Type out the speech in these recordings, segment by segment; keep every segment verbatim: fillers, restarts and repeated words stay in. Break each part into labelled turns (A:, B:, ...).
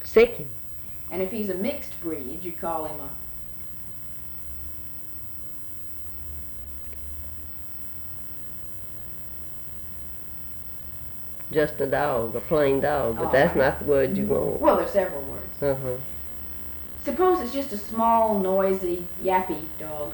A: Sick.
B: And if he's a mixed breed, you call him a...
A: Just a dog, a plain dog, but
B: All
A: that's
B: right.
A: not the word you want.
B: Well, there's several words.
A: Uh-huh.
B: Suppose it's just a small, noisy, yappy dog.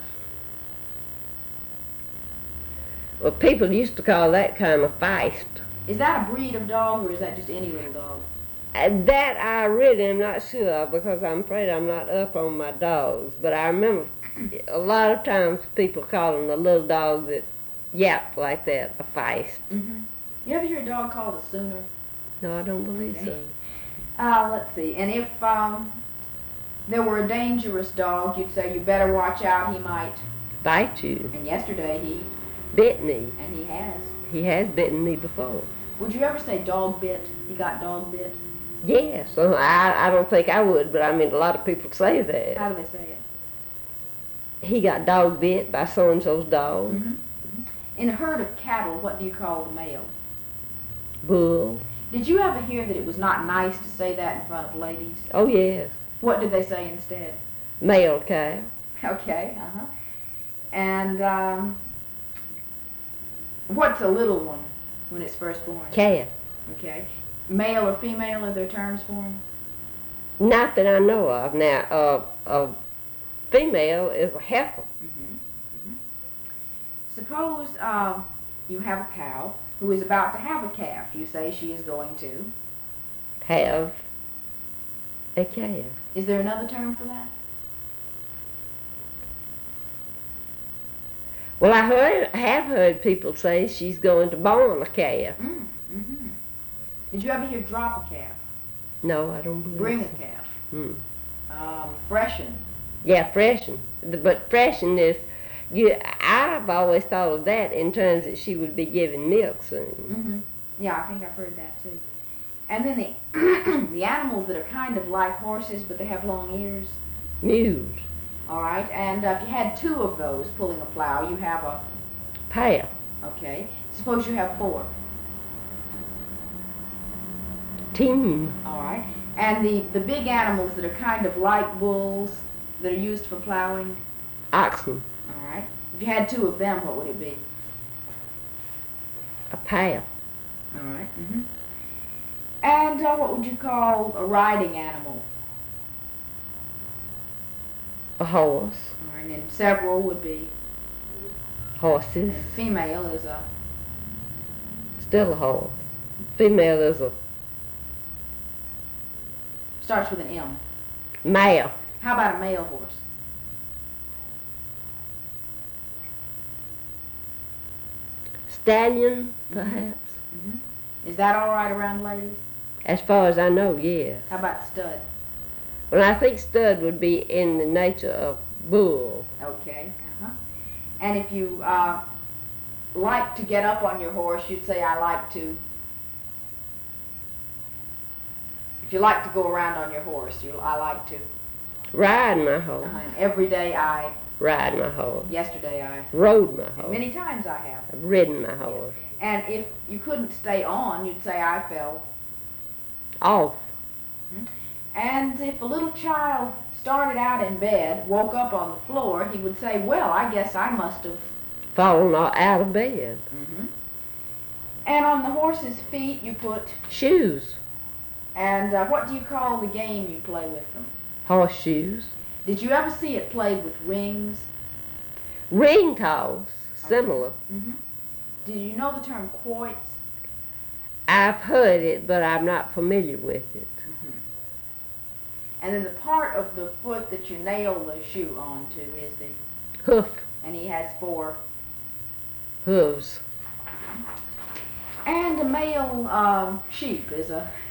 A: Well, people used to call that kind of feist.
B: Is that a breed of dog, or is that just any little dog?
A: And that I really am not sure of, because I'm afraid I'm not up on my dogs. But I remember a lot of times people calling the little dog that yapped like that a feist.
B: Mm-hmm. You ever hear a dog called a sooner?
A: No, I don't believe
B: Okay.
A: so.
B: Uh, let's see. And if um, there were a dangerous dog, you'd say you better watch out, he might.
A: Bite you.
B: And yesterday he...
A: Bit me.
B: And he has.
A: He has bitten me before.
B: Would you ever say dog bit? He got dog bit?
A: Yes. Uh, I, I don't think I would, but I mean, a lot of people say that.
B: How do they say it?
A: He got dog bit by so-and-so's dog.
B: Mm-hmm. Mm-hmm. In a herd of cattle, what do you call the male?
A: Bull.
B: Did you ever hear that it was not nice to say that in front of ladies?
A: Oh, yes.
B: What did they say instead?
A: Male cow.
B: Okay, uh-huh. And um, what's a little one when it's first born?
A: Calf.
B: Okay. Male or female are there terms for them?
A: Not that I know of. Now, uh, a female is a heifer.
B: Mm-hmm. Mm-hmm. Suppose uh, you have a cow who is about to have a calf. You say she is going to
A: Have a calf.
B: Is there another term for that?
A: Well, I heard, have heard people say she's going to born a calf.
B: Mm, mm-hmm. Did you ever hear drop a calf?
A: No, I don't believe
B: Bring
A: so.
B: a calf.
A: Hmm.
B: Um, freshen.
A: Yeah, freshen. The- But freshen is, you, I've always thought of that in terms that she would be giving milk soon.
B: Mm-hmm. Yeah, I think I've heard that too. And then the the animals that are kind of like horses, but they have long ears.
A: Mules.
B: All right. And uh, if you had two of those pulling a plow, you have a.
A: Pair.
B: Okay. Suppose you have four.
A: Team.
B: All right. And the the big animals that are kind of like bulls that are used for plowing.
A: Oxen.
B: All right. If you had two of them, what would it be?
A: A pair.
B: All right. Mm-hmm. And uh, what would you call a riding animal?
A: A horse.
B: All right. And then several would be.
A: Horses.
B: And female is a.
A: Still a horse. Female is a
B: Starts with an M.
A: male.
B: How about a male horse?
A: Stallion, perhaps.
B: Mm-hmm. Is that all right around ladies?
A: As far as I know, yes.
B: How about stud?
A: Well, I think stud would be in the nature of bull.
B: Okay. Uh-huh. And if you uh, like to get up on your horse, you'd say, I like to. If you like to go around on your horse, you, I like to.
A: Ride my horse.
B: Uh-huh. And every day I,
A: Ride my horse.
B: yesterday I,
A: Rode my
B: and
A: horse.
B: many times I have.
A: I've ridden my horse.
B: And if you couldn't stay on, you'd say, I fell.
A: Off.
B: And if a little child started out in bed, woke up on the floor, he would say, well, I guess I must have.
A: Fallen out of bed.
B: Mm-hmm. And on the horse's feet you put,
A: Shoes.
B: and uh, what do you call the game you play with them?
A: Horseshoes.
B: Did you ever see it played with rings?
A: Ring toss. Similar.
B: Mm-hmm. Do you know the term quoits?
A: I've heard it, but I'm not familiar with it.
B: Mm-hmm. And then the part of the foot that you nail the shoe onto is the,
A: Hoof.
B: and he has four.
A: Hooves.
B: And a male um, sheep is a